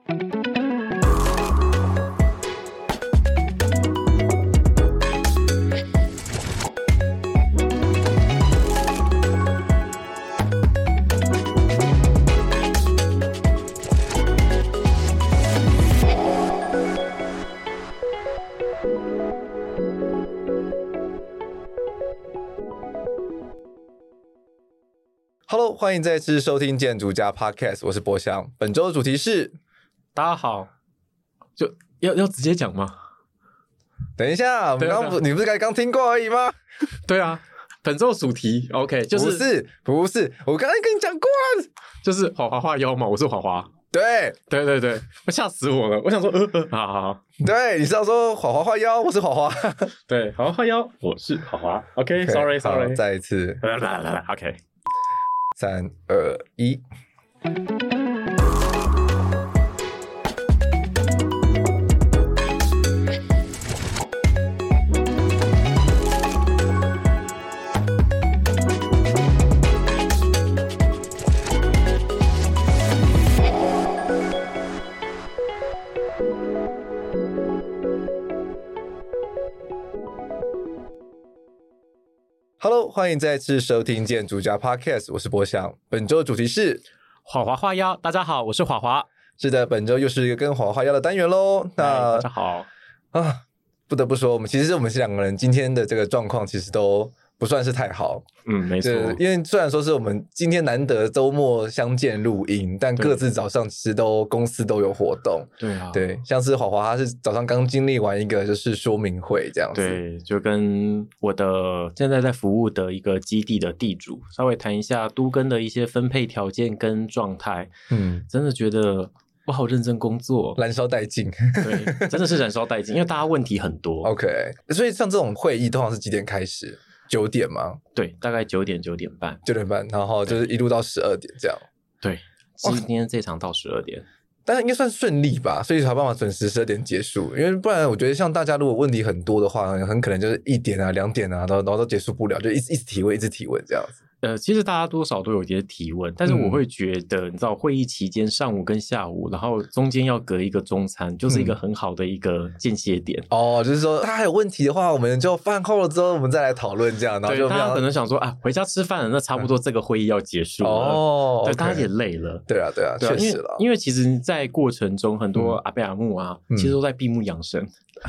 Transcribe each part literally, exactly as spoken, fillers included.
Hello， 欢迎再次收听建筑家 Podcast， 我是博翔。本周的主题是， 大家好，就要要直接讲吗？ 等一下，我们刚你不是才刚听过而已吗？ 对啊，本周的主题 OK， 就是不是不是，我刚才跟你讲过了， 就是华华画妖嘛，我是华华。 对对对对，吓死我了！我想说，呃呃，好好好， 对，你是要说华华画妖，我是华华， 对，华华画妖，我是华华。OK，Sorry Sorry， 再一次， 来来来 OK， 三二一。Hello， 欢迎再次收听建筑家 Podcast， 我是博翔。本周的主题是华华画妖，大家好，我是华华。 是的，本周又是一个跟华华画妖的单元咯。那大家好啊，不得不说，我们其实我们两个人今天的这个状况其实都不算是太好。 嗯，没错。 因为虽然说是我们今天难得周末相见录音，但各自早上其实都公司都有活动。 对啊， 对，像是华华他是早上刚经历完一个就是说明会这样子。 对，就跟我的现在在服务的一个基地的地主稍微谈一下都更的一些分配条件跟状态。嗯，真的觉得我好认真工作， 燃烧殆尽。 对，真的是燃烧殆尽，因为大家问题很多。 OK， 所以像这种会议通常是几点开始？九点吗？ 对，大概九点九点半， 九点半，然后就是一路到十二点这样。 对，今天这场到十二点， 但是应该算顺利吧，所以才有办法准时十二点结束。因为不然，我觉得像大家如果问题很多的话，很可能就是一点啊、两点啊，然后然后都结束不了，就一直一直提问、一直提问这样子。 呃，其实大家多少都有一些提问，但是我会觉得，嗯、你知道，会议期间上午跟下午，然后中间要隔一个中餐，就是一个很好的一个间歇点。 嗯、哦，就是说，他还有问题的话，我们就饭后了之后，我们再来讨论这样。然后就大家可能想说啊，回家吃饭了，那差不多这个会议要结束了。哦，对， okay, 大家也累了。 对啊，对啊，确实了。 因为其实，在过程中，很多阿伯阿姆啊，嗯、其实都在闭目养神。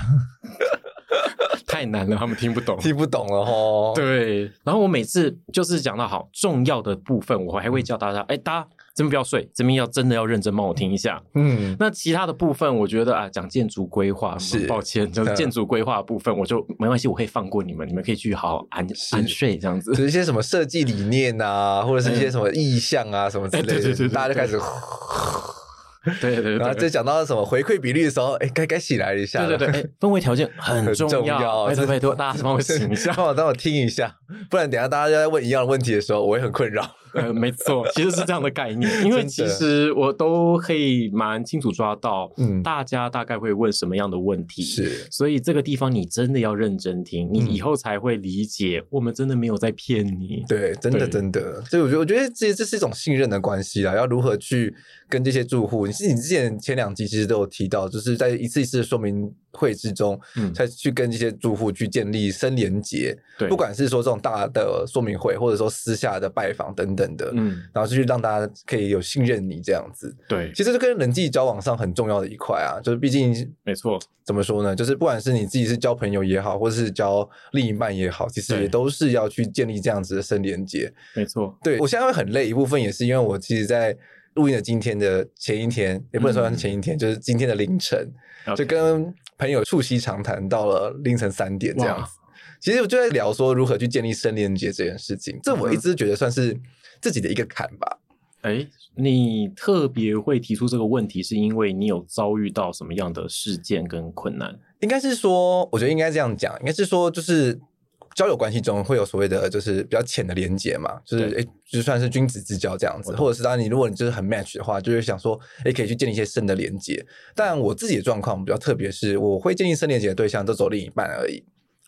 太难了，他们听不懂， 听不懂了齁。 对，然后我每次就是讲到好重要的部分，我还会叫大家，哎、嗯，大家这边不要睡，这边要真的要认真帮我听一下。嗯，那其他的部分，我觉得啊，讲建筑规划，是抱歉，就是建筑规划的部分，我就没关系，我可以放过你们，你们可以去好好安安睡这样子。 就是一些什么设计理念啊，或者是一些什么意向啊，什么之类的，对对对对，大家就开始。 对对 对, 对， 然后再讲到什么回馈比例的时候，哎，该该起来一下了。 对对对，氛围条件很重要，重要拜托拜托，大家帮我醒一下， 帮我让我听一下，不然等一下大家在问一样的问题的时候，我会很困扰。 呃，没错，其实是这样的概念，因为其实我都可以蛮清楚抓到，嗯，大家大概会问什么样的问题， 是， 所以这个地方你真的要认真听，你以后才会理解，我们真的没有在骗你。 对，真的真的，所以我觉得，我觉得这这是一种信任的关系啦，要如何去跟这些住户，你是你之前前两集其实都有提到，就是在一次一次的说明会之中，嗯，才去跟这些住户去建立深连结，对，不管是说这种大的说明会，或者说私下的拜访等等的，嗯，然后就去让大家可以有信任你这样子， 对， 其实这跟人际交往上很重要的一块啊，就是毕竟没错， 怎么说呢，就是不管是你自己是交朋友也好，或是交另一半也好，其实也都是要去建立这样子的深连结， 没错， 对，我现在会很累，一部分也是因为我其实在录音的今天的前一天，也不能说是前一天，嗯、就是今天的凌晨， okay. 就跟朋友促膝长谈到了凌晨三点这样子。其实我就在聊说如何去建立深连结这件事情，这我一直觉得算是自己的一个坎吧。 哎，你特别会提出这个问题，是因为你有遭遇到什么样的事件跟困难？ 应该是说，我觉得应该这样讲，应该是说就是。交友关系中会有所谓的就是比较浅的连结嘛，就是诶就算是君子之交这样子，或者是当然你如果你就是很 match 的话，就会想说诶可以去建立一些深的连结。但我自己的状况比较特别，是我会建立深连结的对象都走另一半而已。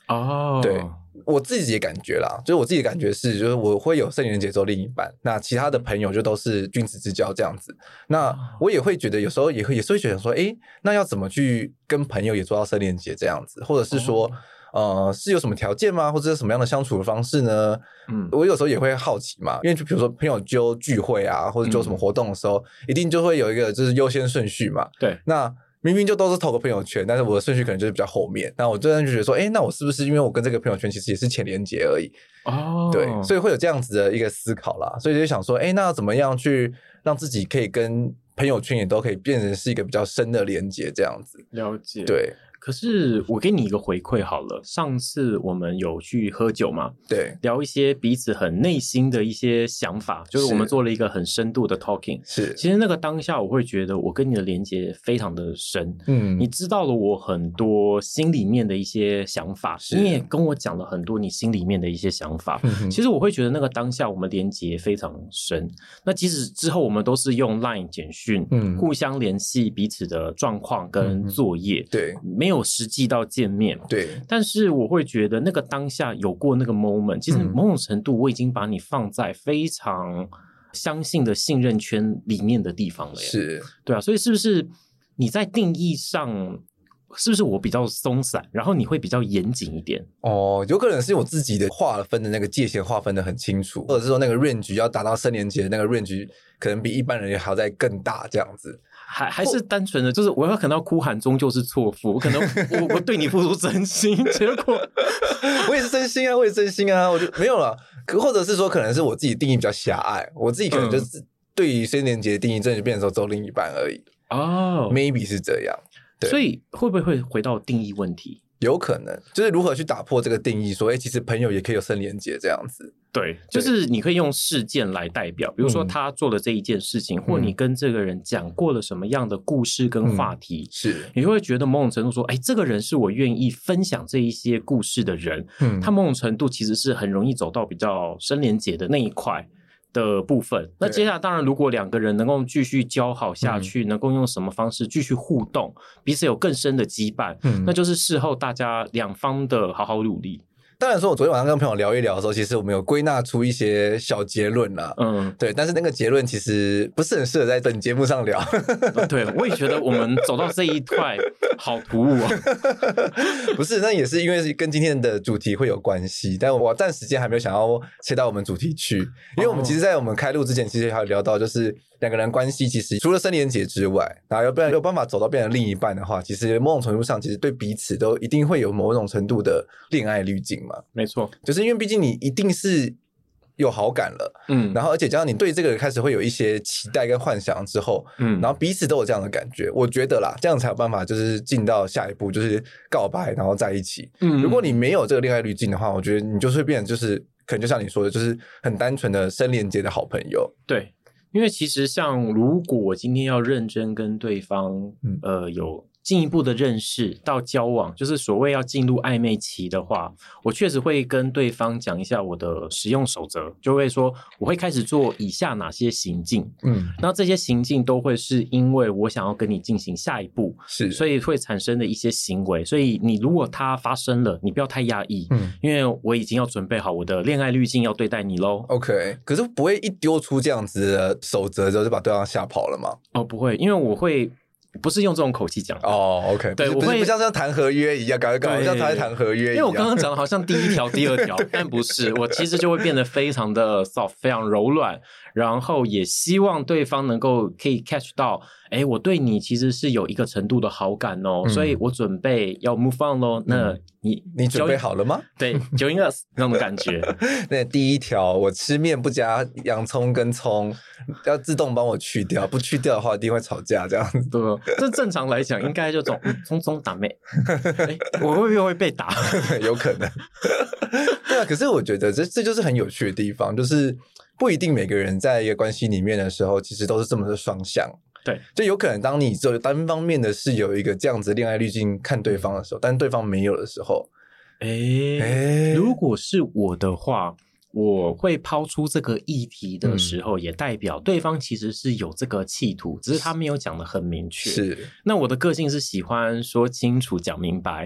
哦， 对。我自己的感觉啦，就是我自己的感觉是，就是我会有生理连结做另一半，那其他的朋友就都是君子之交这样子。那我也会觉得有时候也会也是会觉得说，诶，那要怎么去跟朋友也做到生理连结这样子，或者是说，哦、呃，是有什么条件吗？或者是什么样的相处的方式呢？嗯，我有时候也会好奇嘛，因为就比如说朋友揪聚会啊，或者揪什么活动的时候，嗯、一定就会有一个就是优先顺序嘛。 对， 那。明明就都是投个朋友圈，但是我的顺序可能就是比较后面。那我真的就觉得说，哎，那我是不是因为我跟这个朋友圈其实也是浅连结而已？哦，对，所以会有这样子的一个思考啦。所以就想说，哎，那要怎么样去让自己可以跟朋友圈也都可以变成是一个比较深的连结，这样子。 了解， 对。 可是我给你一个回馈好了，上次我们有去喝酒嘛， 对， 聊一些彼此很内心的一些想法，就是我们做了一个很深度的 talking。 是， 其实那个当下我会觉得我跟你的连接非常的深，嗯，你知道了我很多心里面的一些想法，你也跟我讲了很多你心里面的一些想法。嗯、其实我会觉得那个当下我们连接非常深。那即使之后我们都是用 LINE 简讯，嗯，互相联系彼此的状况跟作业，嗯、 对， 没有实际到见面， 对， 但是我会觉得那个当下有过那个 moment， 其实某种程度我已经把你放在非常相信的信任圈里面的地方了耶， 是， 对啊，所以是不是你在定义上是不是我比较松散，然后你会比较严谨一点？ 哦，有可能是我自己的划分的那个界限划分的很清楚，或者是说那个 range 要达到生连结的那个 range 可能比一般人还要再更大这样子。 还还是单纯的，就是我要可能要哭喊终究是错付，我可能我我对你付出真心，结果我也是真心啊，我也是真心啊，我就没有了。可或者是说，可能是我自己定义比较狭隘，我自己可能就是对于生连结的定义，真的就变成说只有另一半而已。哦 ，maybe 是这样。 所以会不会会回到定义问题？ 有可能，就是如何去打破这个定义，说，哎，其实朋友也可以有生连结这样子。 对，就是你可以用事件来代表，比如说他做了这一件事情，嗯、或你跟这个人讲过了什么样的故事跟话题，嗯、 是， 你会觉得某种程度说，哎，这个人是我愿意分享这一些故事的人，嗯，他某种程度其实是很容易走到比较生连结的那一块的部分。那接下来当然如果两个人能够继续交好下去，嗯、能够用什么方式继续互动，彼此有更深的羁绊，嗯、那就是事后大家两方的好好努力。 当然说我昨天晚上跟朋友聊一聊的时候，其实我们有归纳出一些小结论啦，嗯，对，但是那个结论其实不是很适合在本节目上聊。 对，我也觉得我们走到这一块好突兀啊。 不是，那也是因为跟今天的主题会有关系，但我暂时间还没有想要切到我们主题去，因为我们其实在我们开录之前其实还有聊到，就是两个人关系其实除了生连结之外，然后要不然有办法走到变成另一半的话，其实某种程度上其实对彼此都一定会有某种程度的恋爱滤镜嘛。 没错， 就是因为毕竟你一定是有好感了，嗯，然后而且加上你对这个人开始会有一些期待跟幻想之后，嗯，然后彼此都有这样的感觉，我觉得啦，这样才有办法就是进到下一步，就是告白然后在一起。嗯，如果你没有这个恋爱滤镜的话，我觉得你就是会变成就是可能就像你说的，就是很单纯的生连结的好朋友。 对，因为其实像如果我今天要认真跟对方，嗯、呃有进一步的认识到交往，就是所谓要进入暧昧期的话，我确实会跟对方讲一下我的使用守则，就会说我会开始做以下哪些行径，嗯，那这些行径都会是因为我想要跟你进行下一步， 是， 所以会产生的一些行为，所以你如果它发生了，你不要太压抑，嗯，因为我已经要准备好我的恋爱滤镜要对待你咯。 OK， 可是不会一丢出这样子的守则之后就把对方吓跑了吗？ 哦，不会，因为我会不是用这种口气讲哦 ，OK， 对，我会不像像谈合约一样，搞搞像他在谈合约一样。 因为我刚刚讲的好像第一条、第二条，但不是，我其实就会变得非常的 soft， 非常柔软，然后也希望对方能够可以 catch 到，哎，我对你其实是有一个程度的好感哦，嗯、所以我准备要 move on 咯。那你你准备好了吗？ 对 ，join us 那种感觉。 那第一条，我吃面不加洋葱跟葱，要自动帮我去掉，不去掉的话一定会吵架这样子。 对，这正常来讲应该就种匆匆打妹。我会不会会被打？ 有可能。对啊，可是我觉得这这就是很有趣的地方，就是不一定每个人在一个关系里面的时候，其实都是这么的双向。 对， 就有可能当你只有单方面的是有一个这样子恋爱滤镜看对方的时候，但对方没有的时候， 诶诶如果是我的话，我会抛出这个议题的时候，嗯、也代表对方其实是有这个企图，只是他没有讲得很明确。 是， 那我的个性是喜欢说清楚、讲明白，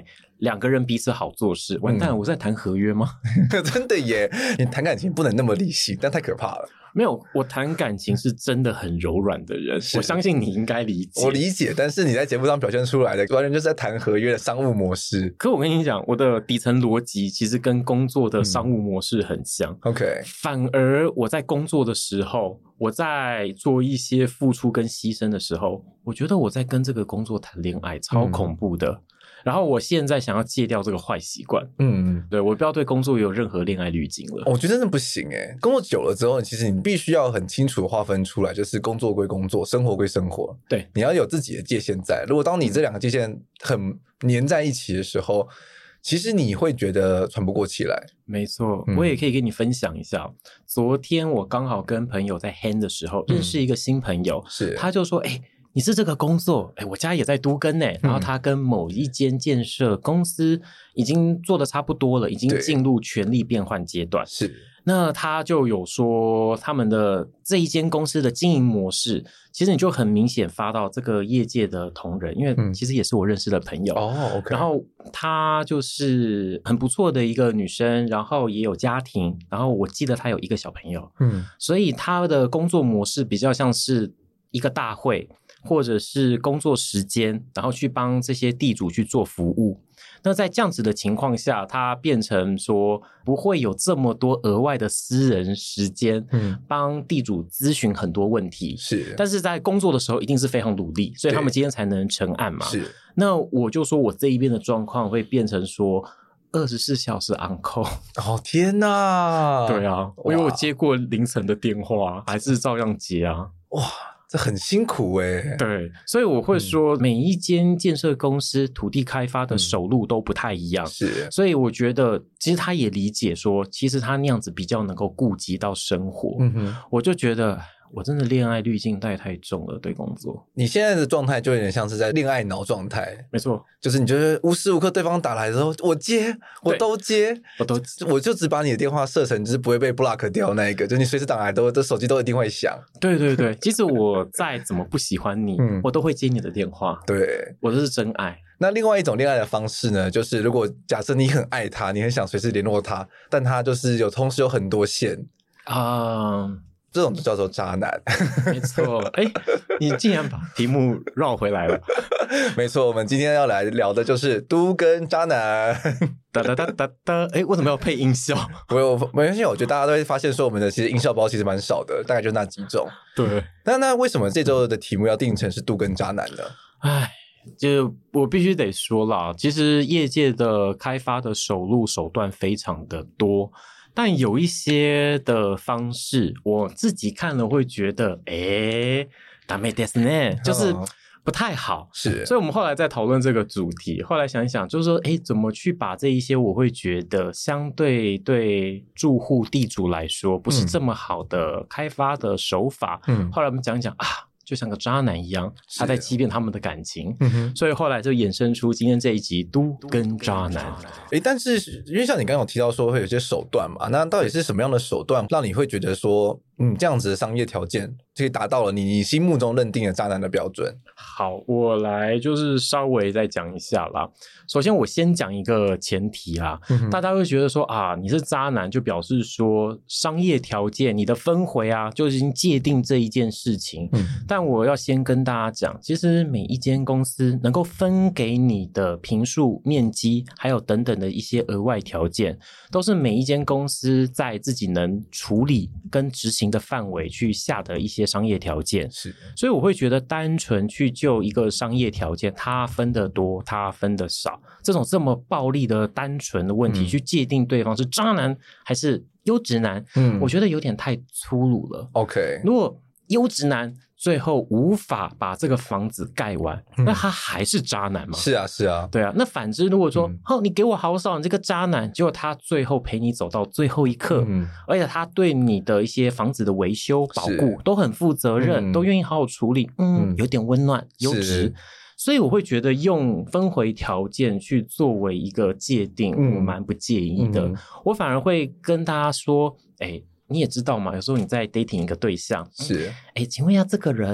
两个人彼此好做事。完蛋了，我在谈合约吗？ 真的耶，你谈感情不能那么理性，但太可怕了。 没有，我谈感情是真的很柔软的人，我相信你应该理解。 我理解，但是你在节目上表现出来的完全就是在谈合约的商务模式。 可我跟你讲，我的底层逻辑其实跟工作的商务模式很像。 嗯、OK， 反而我在工作的时候，我在做一些付出跟牺牲的时候，我觉得我在跟这个工作谈恋爱，超恐怖的。嗯，然后我现在想要戒掉这个坏习惯，嗯，对，我不要对工作有任何恋爱滤镜了。 我觉得真的不行诶，工作久了之后，其实你必须要很清楚的划分出来，就是工作归工作，生活归生活。 对， 你要有自己的界限在。如果当你这两个界限很粘在一起的时候，其实你会觉得喘不过气来。 没错，我也可以跟你分享一下。嗯，昨天我刚好跟朋友在 hang 的时候，认识一个新朋友，嗯，是，他就说：“哎，你是这个工作，哎，我家也在都更呢。”然后他跟某一间建设公司已经做得差不多了，已经进入权力变换阶段。是，那他就有说他们的这一间公司的经营模式，其实你就很明显发到这个业界的同仁，因为其实也是我认识的朋友。哦，嗯，然后她就是很不错的一个女生，然后也有家庭，然后我记得她有一个小朋友。嗯，所以她的工作模式比较像是一个大会，或者是工作时间，然后去帮这些地主去做服务。那在这样子的情况下，它变成说不会有这么多额外的私人时间，嗯，帮地主咨询很多问题。是，但是在工作的时候一定是非常努力，所以他们今天才能成案嘛。是，那我就说我这一边的状况会变成说二十四小时 on call。 哦天哪！ 对啊，因为我接过凌晨的电话，还是照样接啊。 哇！这很辛苦欸。 对，所以我会说每一间建设公司土地开发的手路都不太一样。嗯，是，所以我觉得其实他也理解说其实他那样子比较能够顾及到生活。嗯哼，我就觉得我真的恋爱滤镜带太重了，对工作。 你现在的状态就有点像是在恋爱脑状态。 没错， 就是你觉得无时无刻对方打来的时候，我接，我都接， 我都， 我就只把你的电话设成就是不会被 block 掉那一个，就你随时打来都，这手机都一定会响。 对对对，其实我再怎么不喜欢你，嗯，我都会接你的电话。 对， 我这是真爱。 那另外一种恋爱的方式呢，就是如果假设你很爱他，你很想随时联络他，但他就是有同时有很多线啊。Uh这种就叫做渣男。 没错，哎，你竟然把题目绕回来了。 没错，我们今天要来聊的就是都跟渣男。 哒哒哒哒哒，哎，为什么要配音效？ 我没关系，我觉得大家都会发现说我们的其实音效包其实蛮少的，大概就那几种。 对， 那那为什么这周的题目要定成是都跟渣男呢？ 哎，就我必须得说啦，其实业界的开发的手路手段非常的多。但有一些的方式我自己看了会觉得诶ダメですね，就是不太好。是，所以我们后来在讨论这个主题，后来想一想就是说诶怎么去把这一些我会觉得相对对住户地主来说不是这么好的开发的手法，嗯，后来我们讲一讲啊，就像个渣男一样，他在欺骗他们的感情。嗯，所以后来就衍生出今天这一集都跟渣男。 诶，但是因为像你刚刚有提到说会有些手段嘛，那到底是什么样的手段让你会觉得说嗯，这样子的商业条件可以达到了你你心目中认定的渣男的标准？ 好，我来就是稍微再讲一下啦。首先我先讲一个前提啦，嗯，大家会觉得说啊，你是渣男就表示说商业条件你的分回啊就已经界定这一件事情。嗯，但我要先跟大家讲，其实每一间公司能够分给你的坪数面积还有等等的一些额外条件，都是每一间公司在自己能处理跟执行的范围去下的一些商业条件。是，所以我会觉得单纯去就一个商业条件它分得多它分得少，这种这么暴力的单纯的问题，嗯，去界定对方是渣男还是优质男，嗯，我觉得有点太粗鲁了。 OK， 如果优质男最后无法把这个房子盖完，嗯，那他还是渣男吗？ 是啊是啊， 对啊。那反之如果说，嗯，哦，你给我好少，你这个渣男，结果他最后陪你走到最后一刻，嗯，而且他对你的一些房子的维修保固都很负责任，嗯，都愿意好好处理，嗯，有点温暖优质，所以我会觉得用分回条件去作为一个界定，嗯，我蛮不介意的，嗯，我反而会跟大家说，哎，你也知道嘛，有时候你在 dating 一个对象，是，哎，请问一下这个人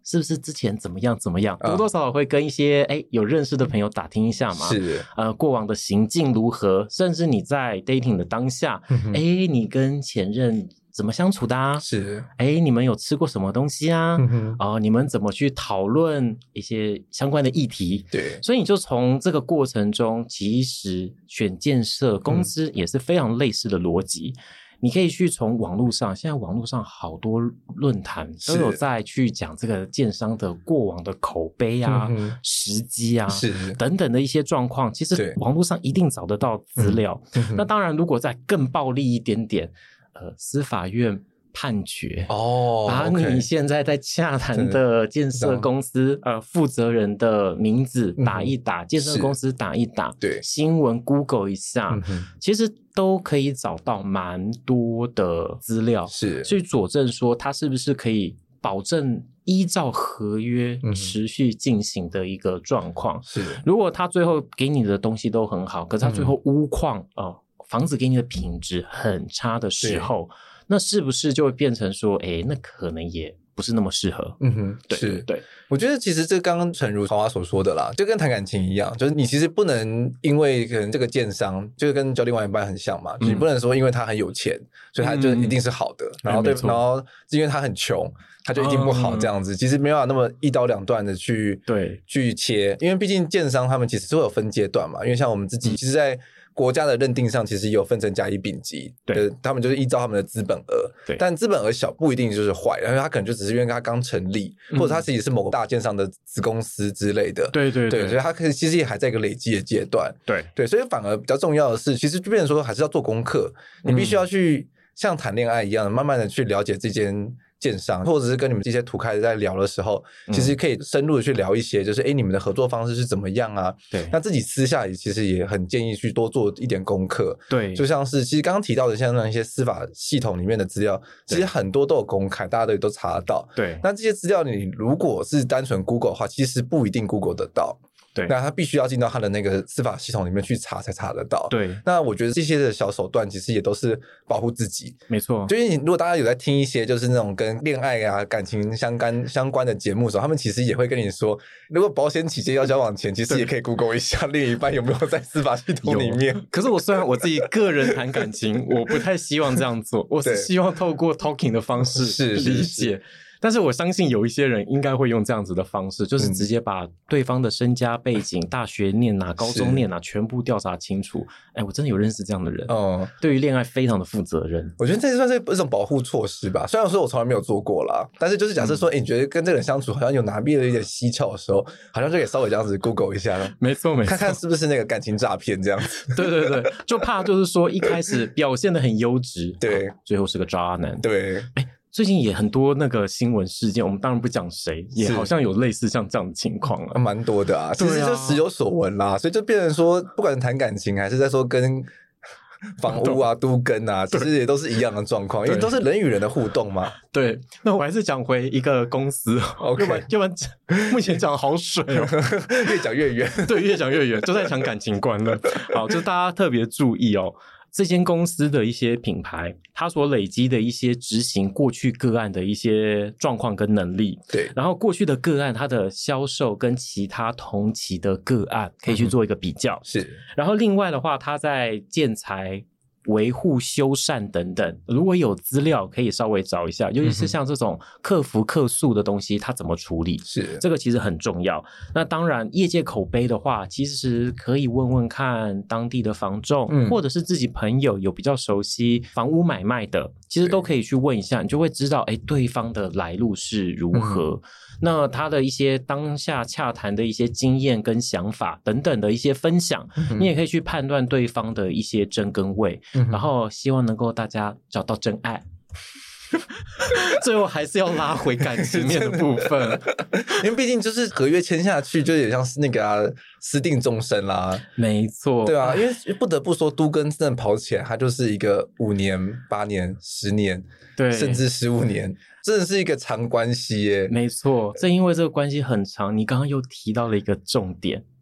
是不是之前怎么样怎么样，多多少少会跟一些哎有认识的朋友打听一下嘛， 是呃过往的行径如何，甚至你在 dating 的当下，哎、嗯、你跟前任怎么相处的啊？ 是， 哎，你们有吃过什么东西啊？嗯哦，你们怎么去讨论一些相关的议题？ 对， 所以你就从这个过程中，其实选建设公司也是非常类似的逻辑。嗯，你可以去从网络上，现在网络上好多论坛都有在去讲这个建商的过往的口碑啊、嗯、时机啊等等的一些状况，其实网络上一定找得到资料。嗯、那当然，如果再更暴力一点点。呃，司法院判决哦， 把你现在在洽谈的建设公司呃负责人的名字打一打，嗯、建设公司打一打， 对， 新闻 Google 一下，嗯、其实都可以找到蛮多的资料， 是去佐证说它是不是可以保证依照合约持续进行的一个状况。 是， 如果他最后给你的东西都很好，可是他最后屋况哦。呃房子给你的品质很差的时候，那是不是就会变成说，哎，那可能也不是那么适合？ 嗯哼， 对是对。 我觉得其实这刚刚诚如华华所说的啦，就跟谈感情一样，就是你其实不能因为可能这个建商就是跟交另外一半很像嘛，嗯、你不能说因为他很有钱，所以他就一定是好的，嗯、然后对，然后因为他很穷。他就一定不好这样子，嗯、其实没办法那么一刀两断的去对去切，因为毕竟建商他们其实是会有分阶段嘛，因为像我们自己，其实在国家的认定上，其实也有分成甲乙丙级， 对， 他们就是依照他们的资本额， 对， 但资本额小不一定就是坏，然后他可能就只是因为他刚成立，嗯、或者他自己是某个大建商的子公司之类的， 对对对, 对，所以他可以其实也还在一个累积的阶段， 对对，所以反而比较重要的是，其实就变成说还是要做功课，你必须要去像谈恋爱一样，慢慢的去了解这间。建商或者是跟你们这些土开在聊的时候，其实可以深入的去聊一些，就是哎，你们的合作方式是怎么样啊？ 对， 那自己私下里其实也很建议去多做一点功课。 对， 就像是其实刚刚提到的，像那些司法系统里面的资料，其实很多都有公开，大家都都查得到。 对， 那这些资料你如果是单纯 Google 的话，其实不一定 Google 得到。 对， 那他必须要进到他的那个司法系统里面去查才查得到。 对， 那我觉得这些的小手段其实也都是保护自己。 没错， 就是你如果大家有在听一些就是那种跟恋爱啊感情相关相关的节目的时候，他们其实也会跟你说，如果保险起见要交往前，其实也可以 Google 一下另一半有没有在司法系统里面。 可是我虽然我自己个人谈感情，我不太希望这样做，我是希望透过 talking 的方式是理解。但是我相信有一些人应该会用这样子的方式，就是直接把对方的身家背景、嗯、大学念啊、高中念啊全部调查清楚。哎，我真的有认识这样的人，哦，对于恋爱非常的负责任。 我觉得这算是一种保护措施吧。虽然说我从来没有做过啦，但是就是假设说，哎、嗯，你觉得跟这个人相处好像有哪边的一点蹊跷的时候，好像就可以稍微这样子 Google 一下了。 没错，没错， 看看是不是那个感情诈骗这样子。 对对对，就怕就是说一开始表现得很优质， 对， 最后是个渣男。 对，哎。 最近也很多那个新闻事件，我们当然不讲谁，也好像有类似像这样的情况啊， 蛮多的啊。其实就时有所闻啦，所以就变成说，不管谈感情还是在说跟房屋啊、都更啊，其实也都是一样的状况，因为都是人与人的互动嘛。 对，那我还是讲回一个公司 ，OK， 要不然要不然目前讲好水哦， 越讲越远， 对，越讲越远，就在讲感情观了。好，就大家特别注意哦。这间公司的一些品牌，它所累积的一些执行过去个案的一些状况跟能力， 对， 然后过去的个案它的销售跟其他同期的个案可以去做一个比较， 嗯、是。 然后另外的话，它在建材、维护、修缮等等，如果有资料可以稍微找一下，尤其是像这种客服客诉的东西，它怎么处理？ 是， 这个其实很重要。那当然，业界口碑的话，其实可以问问看当地的房仲，嗯、或者是自己朋友有比较熟悉房屋买卖的，其实都可以去问一下，你就会知道，哎，对方的来路是如何。嗯、那他的一些当下洽谈的一些经验跟想法等等的一些分享，嗯、你也可以去判断对方的一些真跟伪。然后希望能够大家找到真爱，最后还是要拉回感情面的部分， 因为毕竟就是合约签下去，就有点像是那个、啊、私定终身啦。 没错， 对啊，因为不得不说，都更真的跑起来，它就是一个五年、八年、十年， 对， 甚至十五年，真的是一个长关系耶。 没错，正因为这个关系很长，你刚刚又提到了一个重点。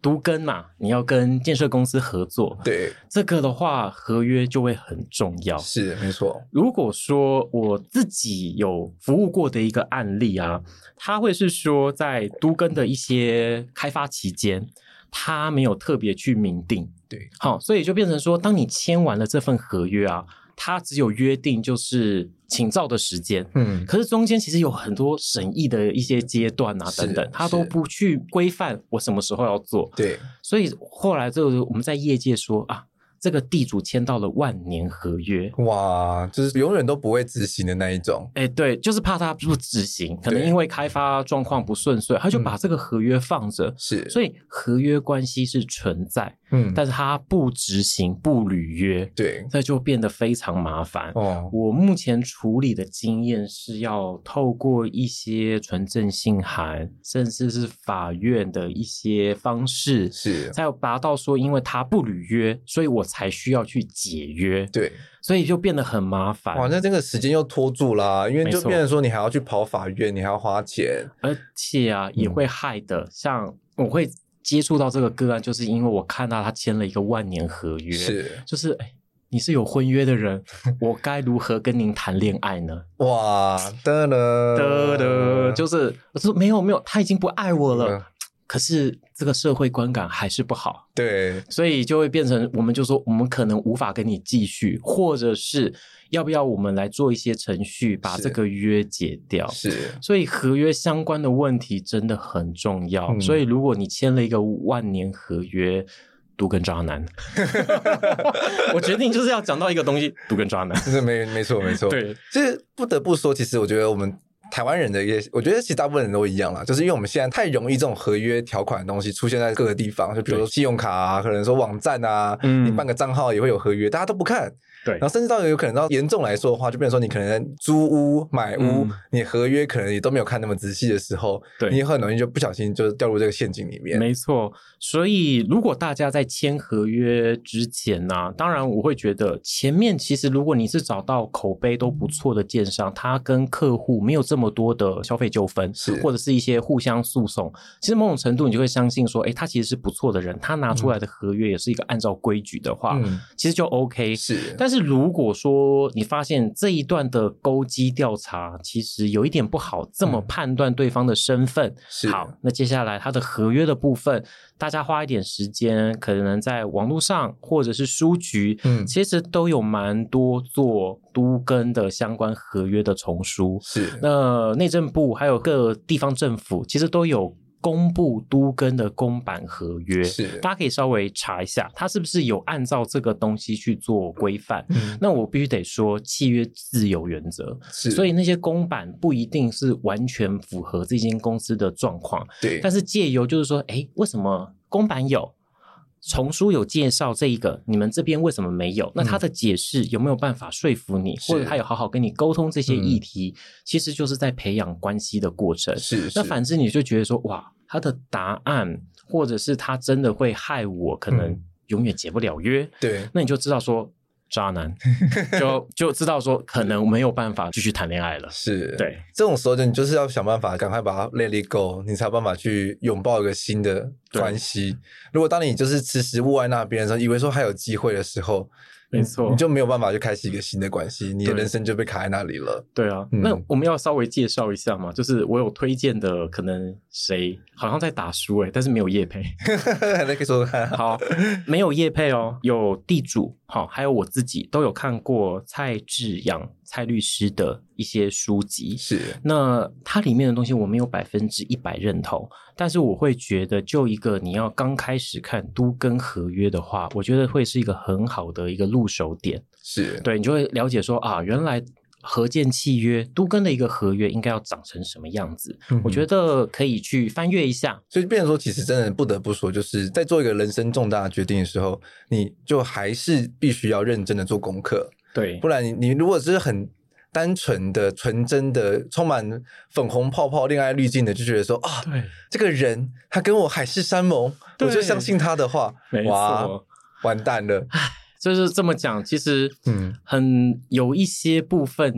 都更嘛，你要跟建设公司合作， 对， 这个的话合约就会很重要。 是没错。 如果说我自己有服务过的一个案例啊，它会是说在都更的一些开发期间，它没有特别去明定， 对， 好，所以就变成说，当你签完了这份合约啊，它只有约定就是请照的时间，嗯，可是中间其实有很多审议的一些阶段啊等等，它都不去规范我什么时候要做， 对， 所以后来这个我们在业界说啊，这个地主签到了万年合约， 哇，就是永远都不会执行的那一种。 哎，对，就是怕他不执行，可能因为开发状况不顺遂，他就把这个合约放着，嗯、 是， 所以合约关系是存在，嗯，但是他不执行、不履约， 对， 这就变得非常麻烦。哦，我目前处理的经验是要透过一些存证信函，甚至是法院的一些方式， 是， 才有达到说，因为他不履约，所以我才需要去解约， 对， 所以就变得很麻烦。 哇，那这个时间又拖住啦，因为就变成说你还要去跑法院，你还要花钱， 而且啊也会害的、嗯、像我会接触到这个个案，就是因为我看到他签了一个万年合约， 是， 就是哎，你是有婚约的人，我该如何跟您谈恋爱呢？ 哇，得了得了，就是我说没有没有，他已经不爱我了。嗯，可是这个社会观感还是不好， 对， 所以就会变成我们就说我们可能无法跟你继续，或者是要不要我们来做一些程序把这个约解掉， 是， 所以合约相关的问题真的很重要、嗯、所以如果你签了一个万年合约，都更渣男我决定就是要讲到一个东西，都更渣男就是没没错没错，对，就是不得不说，其实我觉得我们台湾人的一些，我觉得其实大部分人都一样啦，就是因为我们现在太容易这种合约条款的东西出现在各个地方，就比如说信用卡啊，可能说网站啊、嗯、你办个账号也会有合约，大家都不看，对，然后甚至到有可能到严重来说的话，就变成说你可能租屋买屋、嗯、你合约可能也都没有看那么仔细的时候，对，你很容易就不小心就掉入这个陷阱里面。 没错，所以如果大家在签合约之前呢、啊，当然我会觉得前面其实如果你是找到口碑都不错的建商，他跟客户没有这么多的消费纠纷，是或者是一些互相诉讼，其实某种程度你就会相信说，诶，他其实是不错的人，他拿出来的合约也是一个按照规矩的话、嗯、其实就 OK。 是，但是如果说你发现这一段的勾稽调查其实有一点不好这么判断对方的身份、嗯、好，那接下来他的合约的部分大家花一点时间，可能在网络上或者是书局、嗯、其实都有蛮多做都更的相关合约的丛书，是，那内政部还有各地方政府其实都有公布都更的公版合约，是，大家可以稍微查一下它是不是有按照这个东西去做规范、嗯、那我必须得说契约自由原则，是，所以那些公版不一定是完全符合这间公司的状况，对，但是借由就是说诶，为什么公版有丛书有介绍这一个，你们这边为什么没有？那他的解释有没有办法说服你、嗯、或者他有好好跟你沟通这些议题、嗯、其实就是在培养关系的过程，是，是，那反之你就觉得说哇，他的答案或者是他真的会害我可能永远解不了约、嗯、对，那你就知道说渣男就就知道说可能没有办法继续谈恋爱了，是，对， 这种时候你就是要想办法赶快把它 let it go， 你才有办法去拥抱一个新的关系。如果当你就是迟迟握在那边的时候，以为说还有机会的时候， 没错， 你就没有办法去开启一个新的关系，你的人生就被卡在那里了。 对啊、嗯、那我们要稍微介绍一下嘛，就是我有推荐的可能谁好像在打书诶、欸、但是没有业配那可以说说看。 好，没有业配哦，有地主好，还有我自己都有看过蔡志阳蔡律师的一些书籍，是，那它里面的东西我没有百分之一百认同，但是我会觉得就一个你要刚开始看都更合约的话，我觉得会是一个很好的一个入手点，是，对，你就会了解说啊，原来合建契约都更的一个合约应该要长成什么样子、嗯、我觉得可以去翻阅一下。 所以变成说其实真的不得不说，就是在做一个人生重大的决定的时候，你就还是必须要认真的做功课，对，不然你你如果是很单纯的纯真的充满粉红泡泡恋爱滤镜的就觉得说啊，对，这个人他跟我海誓山盟，我就相信他的话， 没错， 哇，完蛋了。 就是这么讲，其实嗯，很有一些部分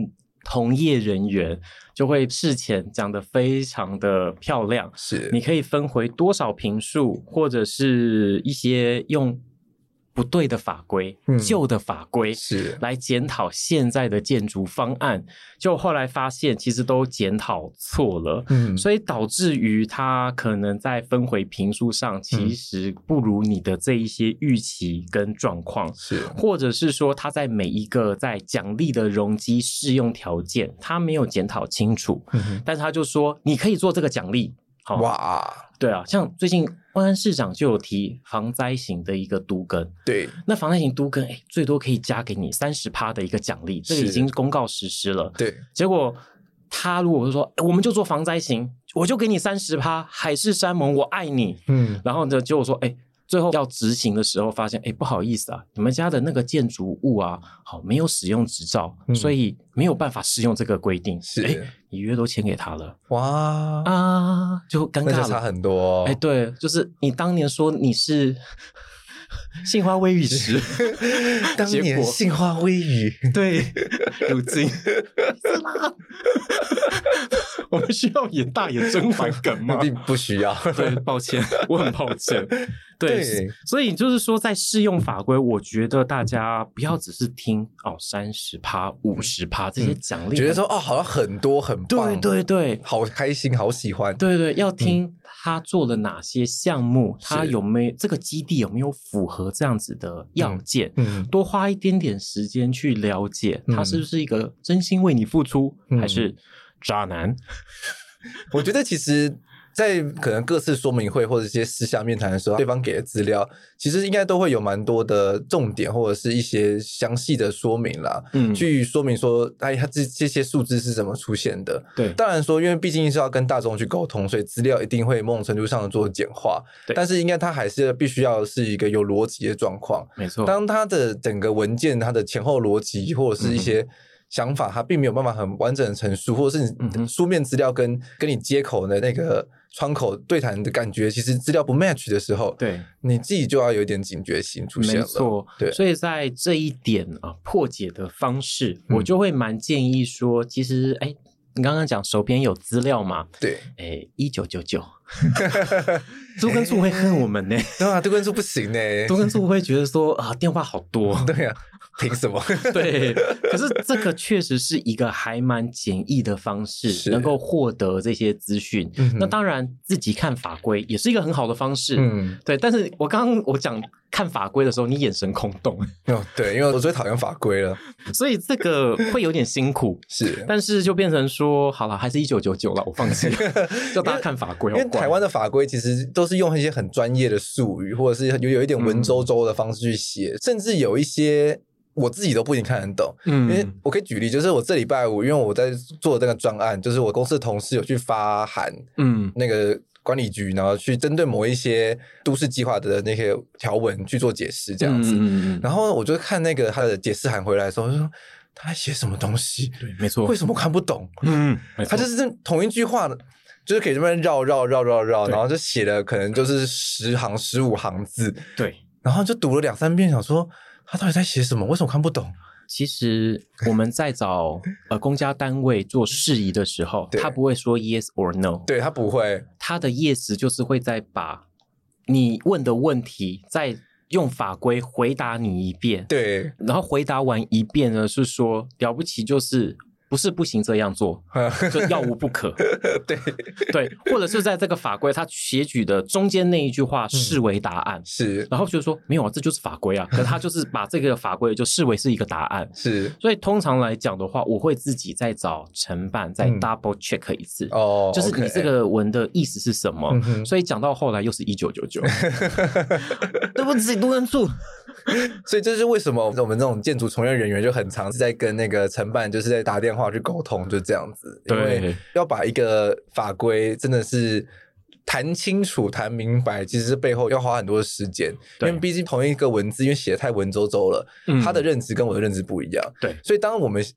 同业人员就会事前讲得非常的漂亮， 是你可以分回多少坪数，或者是一些用不对的法规、嗯、旧的法规是来检讨现在的建筑方案，就后来发现其实都检讨错了，嗯，所以导致于它可能在分回坪数上其实不如你的这一些预期跟状况， 是或者是说它在每一个在奖励的容积适用条件它没有检讨清楚，嗯，但是他就说你可以做这个奖励， 哦，哇， 对啊，像最近万安市长就有提防灾型的一个都更， 对， 那防灾型都更，哎，最多可以加给你 百分之三十 的一个奖励，这个已经公告实施了。 对， 结果他如果说我们就做防灾型，我就给你 百分之三十， 海誓山盟我爱你，嗯，然后呢，结果说，哎，最后要执行的时候发现，哎，不好意思啊，你们家的那个建筑物啊，好没有使用执照，嗯，所以没有办法适用这个规定。 是， 哎，你约都签给他了， 哇啊，就尴尬了， 那就差很多哦。 哎，对，就是你当年说你是杏花微雨时， 当年杏花微雨， 对，如今是吗？我们需要演大演甄嬛梗吗？ 并不需要。 对，抱歉，我很抱歉。对， 对， 所以就是说，在适用法规，我觉得大家不要只是听哦，三十趴、五十趴这些奖励， 觉得说哦，好像很多很棒， 对对对， 好开心，好喜欢。 对对，要听他做了哪些项目，嗯，他有没有这个基地有没有符合这样子的要件，嗯嗯，多花一点点时间去了解，他是不是一个真心为你付出，嗯，还是渣男？ 我觉得其实在可能各次说明会或者一些私下面谈的时候，对方给的资料其实应该都会有蛮多的重点或者是一些详细的说明啦，嗯，去说明说哎，它这这些数字是怎么出现的。 对， 当然说因为毕竟是要跟大众去沟通，所以资料一定会某种程度上做简化，但是应该它还是必须要是一个有逻辑的状况。 没错， 当它的整个文件它的前后逻辑或者是一些、嗯想法它并没有办法很完整的陈述，或者是你书面资料跟跟你接口的那个窗口对谈的感觉，其实资料不 match 的时候， 对， 你自己就要有一点警觉性出现了。 没错， 对， 所以在这一点啊破解的方式，嗯，我就会蛮建议说，其实哎，你刚刚讲手边有资料嘛？ 对， 哎，一九九九，都更处会恨我们呢？ 对啊，都更处不行呢， 都更处会觉得说啊，电话好多， 对啊。凭什么？ 对，可是这个确实是一个还蛮简易的方式，能够获得这些资讯。嗯，那当然，自己看法规也是一个很好的方式。嗯，对。但是我刚刚我讲看法规的时候，你眼神空洞。 哦，对，因为我最讨厌法规了， 所以这个会有点辛苦。 是， 但是就变成说，好了，还是一九九九了，我放弃了，叫大家看法规。 因为台湾的法规其实都是用一些很专业的术语，或者是有有一点文绉绉的方式去写，嗯，甚至有一些。我自己都不一定看得懂，嗯，因为我可以举例，就是我这礼拜五，因为我在做这个专案，就是我公司的同事有去发函，嗯，那个管理局，然后去针对某一些都市计划的那些条文去做解释，这样子，嗯，然后我就看那个他的解释函回来的时候，我就说他在写什么东西？ 对，没错， 为什么看不懂？嗯，他就是同一句话的。就是可以这边绕绕绕绕绕，然后就写了可能就是十行十五行字， 对， 然后就读了两三遍，想说他到底在写什么？为什么看不懂？ 其实我们在找呃公家单位做事宜的时候，他不会说 yes or no， 对，他不会， 他的 yes 就是会再把你问的问题再用法规回答你一遍， 对， 然后回答完一遍呢是说了不起就是不是不行这样做，就要无不可。 对对，或者是在这个法规他写举的中间那一句话视为答案，嗯， 是， 然后就说没有啊，这就是法规啊，可是他就是把这个法规就视为是一个答案， 是。 所以通常来讲的话，我会自己再找承办再 double check 一次， 哦，嗯， 就是你这个文的意思是什么？嗯，所以讲到后来又是一九九九，对不起，都更处。 所以这是为什么我们这种建筑从业人员就很常是在跟那个承办就是在打电话去沟通，就这样子，因为要把一个法规真的是谈清楚谈明白，其实是背后要花很多的时间，因为毕竟同一个文字因为写得太文绉绉了，嗯，他的认知跟我的认知不一样， 对， 所以当我们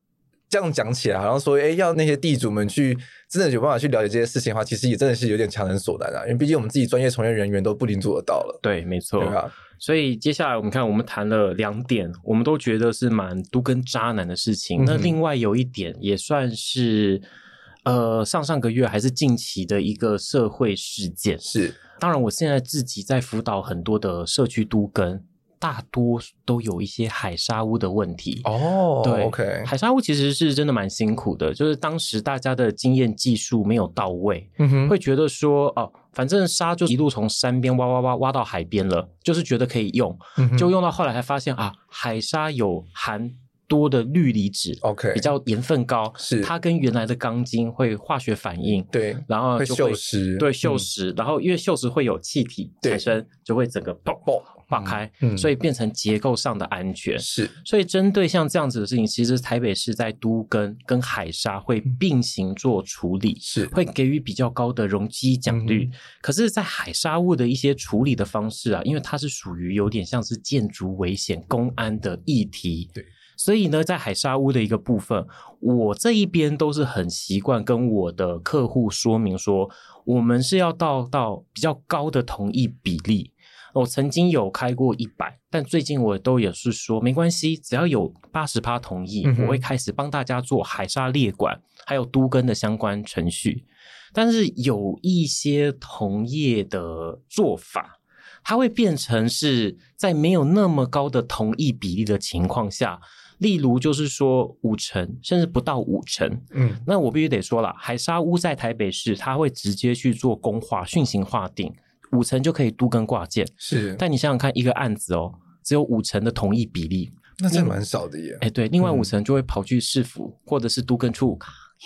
这样讲起来好像说诶要那些地主们去真的有办法去了解这些事情的话，其实也真的是有点强人所难啊，因为毕竟我们自己专业从业人员都不一定做得到了。 对，没错， 对啊。 所以接下来我们看，我们谈了两点，我们都觉得是蛮都跟渣男的事情。嗯、那另外有一点也算是呃上上个月还是近期的一个社会事件。 是， 当然我现在自己在辅导很多的社区都更。大多都有一些海沙屋的问题哦， 对 ，OK， 海沙屋其实是真的蛮辛苦的，就是当时大家的经验技术没有到位，嗯哼，会觉得说哦，反正沙就一路从山边挖挖挖挖到海边了，就是觉得可以用，嗯、就用到后来才发现啊，海沙有含多的氯离子 ，OK， 比较盐分高， 是它跟原来的钢筋会化学反应， 对， 然后就会锈蚀， 对，锈蚀、嗯，然后因为锈蚀会有气体产生，就会整个爆爆。爆开、嗯，所以变成结构上的安全。 是， 所以针对像这样子的事情，其实台北市在都更跟海沙会并行做处理， 是会给予比较高的容积奖率、嗯。可是，在海沙物的一些处理的方式啊，因为它是属于有点像是建筑危险、公安的议题， 对。 所以呢，在海沙屋的一个部分，我这一边都是很习惯跟我的客户说明说，我们是要到到比较高的同意比例。我曾经有开过一百，但最近我都也是说没关系，只要有 百分之八十 同意、嗯、我会开始帮大家做海沙列管还有都更的相关程序。但是有一些同业的做法，它会变成是在没有那么高的同意比例的情况下，例如就是说五成甚至不到五成，嗯，那我必须得说啦，海沙屋在台北市它会直接去做公划讯行划定，五成就可以都更挂件， 是。 但你想想看，一个案子哦，只有五成的同意比例， 那真的蛮少的耶。 哎，对，另外五成就会跑去市府、嗯、或者是都更处。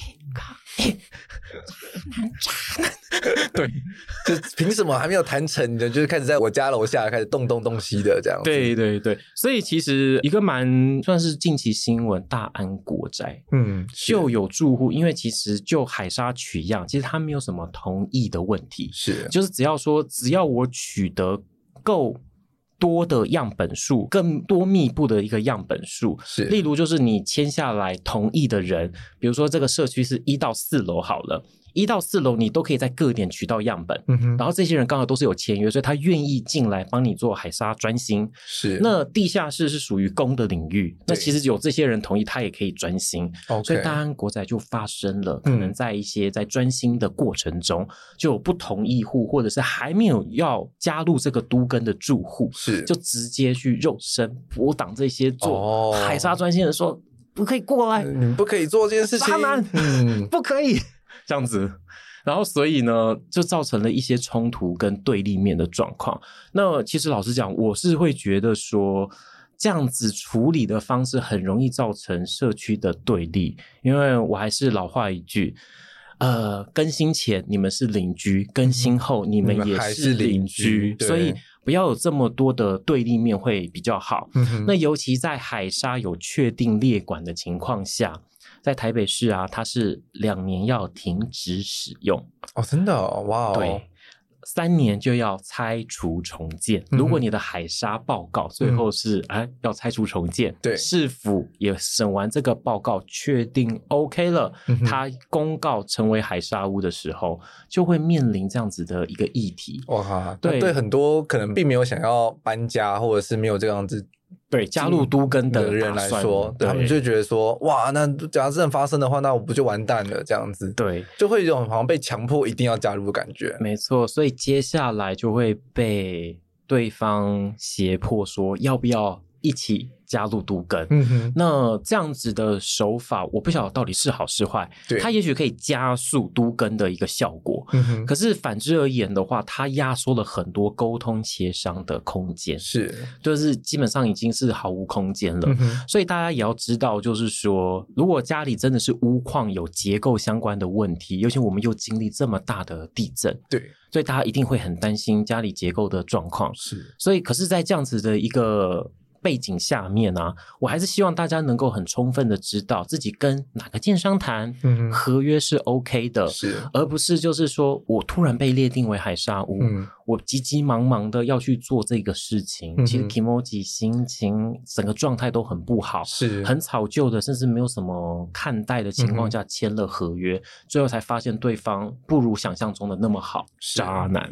对， 就凭什么还没有谈成的，就是开始在我家楼下开始动东动西的这样子。 对对对，所以其实一个蛮算是近期新闻，大安国宅，嗯，就有住户，因为其实就海沙取样，其实他没有什么同意的问题， 是， 就是只要说只要我取得够多的样本数，更多密布的一个样本数， 是， 例如就是你签下来同意的人，比如说这个社区是一到四楼好了，一到四楼你都可以在各点取到样本、嗯、然后这些人刚好都是有签约，所以他愿意进来帮你做海沙专心。 是， 那地下室是属于公的领域，那其实有这些人同意他也可以专心、okay. 所以大安国宅就发生了、嗯、可能在一些在专心的过程中就有不同意户或者是还没有要加入这个都更的住户， 是就直接去肉身驳挡这些做海沙专心的说、哦、不可以过来、 呃、你们不可以做这件事情， 渣男、嗯、不可以这样子，然后所以呢就造成了一些冲突跟对立面的状况。那其实老实讲，我是会觉得说这样子处理的方式很容易造成社区的对立，因为我还是老话一句，呃，更新前你们是邻居，更新后你们也是邻居，所以不要有这么多的对立面会比较好、嗯、那尤其在海沙有确定列管的情况下，在台北市啊，它是两年要停止使用哦，真的哦，哇哦， 对，三年就要拆除重建、嗯、如果你的海沙报告最后是、嗯、哎要拆除重建， 对， 市府也审完这个报告确定 OK 了、嗯、它公告成为海沙屋的时候，就会面临这样子的一个议题。 哇，对，对很多可能并没有想要搬家或者是没有这样子对加入都更的人来说，他们就觉得说哇，那假如真的发生的话，那我不就完蛋了这样子， 对， 就会有一种好像被强迫一定要加入的感觉。 没错，所以接下来就会被对方胁迫说要不要一起加入都更、嗯、哼，那这样子的手法我不晓得到底是好是坏， 对， 它也许可以加速都更的一个效果、嗯、哼，可是反之而言的话，它压缩了很多沟通协商的空间， 是， 就是基本上已经是毫无空间了、嗯、所以大家也要知道，就是说如果家里真的是屋况有结构相关的问题，尤其我们又经历这么大的地震， 对， 所以大家一定会很担心家里结构的状况， 是， 所以可是在这样子的一个背景下面啊，我还是希望大家能够很充分的知道自己跟哪个建商谈、嗯、合约是 OK 的， 是， 而不是就是说我突然被列定为海沙屋、嗯、 我急急忙忙的要去做这个事情，嗯、其实 kimoji 心情整个状态都很不好， 是很草旧的，甚至没有什么看待的情况下签了合约，嗯、最后才发现对方不如想象中的那么好，渣男。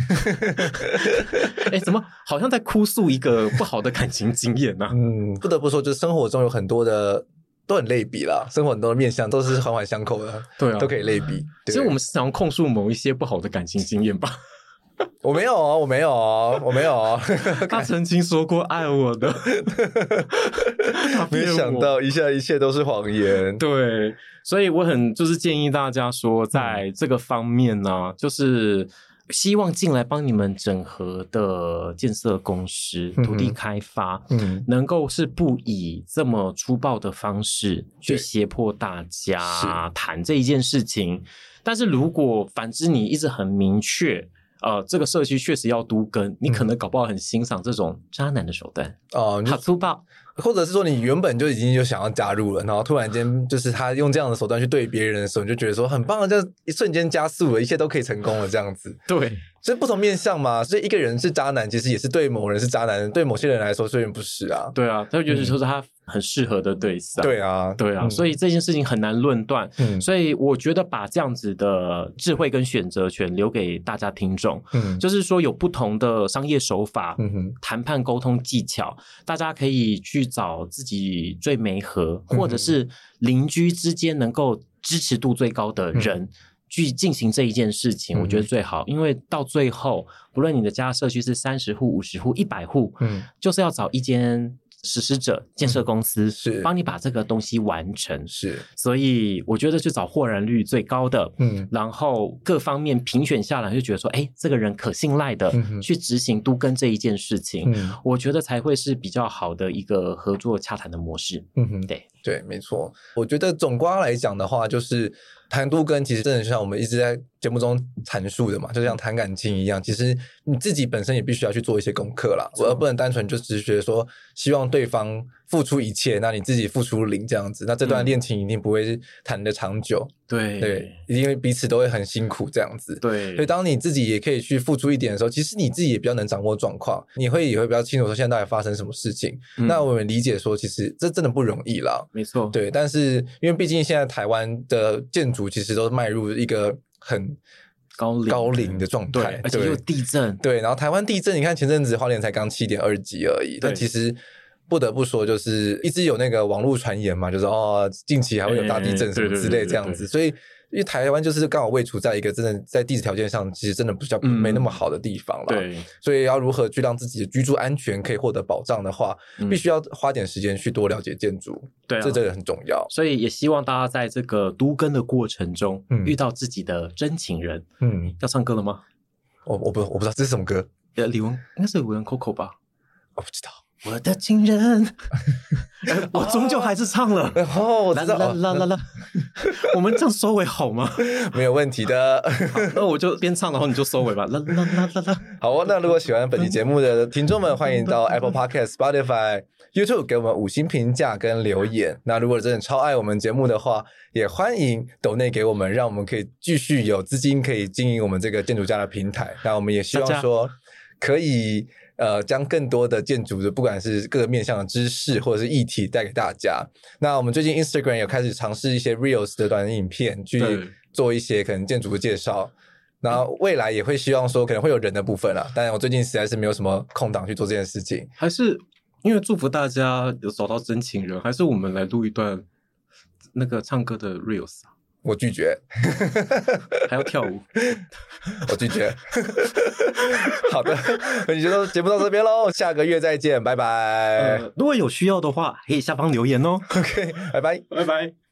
哎，怎么好像在哭诉一个不好的感情经验呢、啊？ 嗯，不得不说，就是生活中有很多的。都很类比啦，生活很多的面向都是环环相扣的， 对啊， 都可以类比。 其实我们是想要控诉某一些不好的感情经验吧。 我没有哦，我没有哦，我没有哦。 他曾经说过爱我的， 没想到一下一切都是谎言。 对，所以我很就是建议大家说，在这个方面呢、啊，就是希望进来帮你们整合的建设公司、嗯、土地开发，嗯，能够是不以这么粗暴的方式去胁迫大家谈这一件事情。但是如果反之，你一直很明确。呃，这个社区确实要都更，你可能搞不好很欣赏这种渣男的手段哦，好粗暴， 或者是说你原本就已经就想要加入了，然后突然间就是他用这样的手段去对别人的时候，你就觉得说很棒，就一瞬间加速了，一切都可以成功了这样子。 对， 所以不同面向嘛，所以一个人是渣男，其实也是对某人是渣男，对某些人来说虽然不是啊。 对啊，他就是说是他很适合的对象。 对啊， 对啊、嗯，所以这件事情很难论断。嗯，所以我觉得把这样子的智慧跟选择权留给大家听众，嗯，就是说有不同的商业手法、嗯哼，谈判沟通技巧，大家可以去找自己最媒合，或者是邻居之间能够支持度最高的人。嗯，去进行这一件事情，我觉得最好，嗯、因为到最后，不论你的家社区是三十户、五十户、一百户，嗯，就是要找一间实施者建设公司，嗯、是帮你把这个东西完成。 是， 所以我觉得去找获然率最高的，嗯，然后各方面评选下来，就觉得说，哎，这个人可信赖的，嗯、去执行都更这一件事情，嗯，我觉得才会是比较好的一个合作洽谈的模式。嗯哼，对对，没错。我觉得总括来讲的话，就是谈都更其实真的像我们一直在节目中阐述的嘛，就像谈感情一样，其实你自己本身也必须要去做一些功课啦，而不能单纯就只是觉得说希望对方付出一切，那你自己付出零这样子，那这段恋情一定不会谈得长久。 对对，因为彼此都会很辛苦这样子。 对， 所以当你自己也可以去付出一点的时候，其实你自己也比较能掌握状况，你会也会比较清楚说现在到底发生什么事情。嗯、那我们理解说，其实这真的不容易啦。 没错， 对，但是因为毕竟现在台湾的建筑其实都迈入一个很高龄高龄的状态， 而且又地震。 对，然后台湾地震，你看前阵子花莲才刚 七点二 级而已，但其实不得不说，就是一直有那个网络传言嘛，就是哦，近期还会有大地震什么之类这样子，所以因为台湾就是刚好位处在一个真的在地质条件上，其实真的比较没那么好的地方啦、嗯、对，所以要如何去让自己的居住安全可以获得保障的话，嗯、必须要花点时间去多了解建筑， 对、啊， 这真的很重要。 所以也希望大家在这个都更的过程中，嗯、遇到自己的真情人。嗯，要唱歌了吗？ 我我不我不知道这是什么歌， 呃，李玟应该是李玟 Coco 吧？ 我不知道。 我的情人，我终究还是唱了。 哦，我知道。 啦啦啦啦，我们这样收尾好吗？ 没有问题的。 那我就边唱，然后你就收尾吧。啦啦啦啦啦。 好哦，那如果喜欢本期节目的听众们，欢迎到 Apple Podcast、Spotify、YouTube 给我们五星评价跟留言。那如果真的超爱我们节目的话，也欢迎抖内给我们，让我们可以继续有资金可以经营我们这个建筑家的平台。那我们也希望说可以。呃，将更多的建筑的，不管是各个面向的知识或者是议题带给大家。那我们最近 Instagram 有开始尝试一些 Reels 的短影片，去做一些可能建筑的介绍。然后未来也会希望说可能会有人的部分啦，但我最近实在是没有什么空档去做这件事情。 还是因为祝福大家有找到真情人，还是我们来录一段那个唱歌的 Reels 啊？ 我拒绝， 还要跳舞， 我拒绝。好的，那你就节目到这边咯，下个月再见，拜拜。 呃，如果有需要的话，可以下方留言哦。 OK， 拜拜， 拜拜。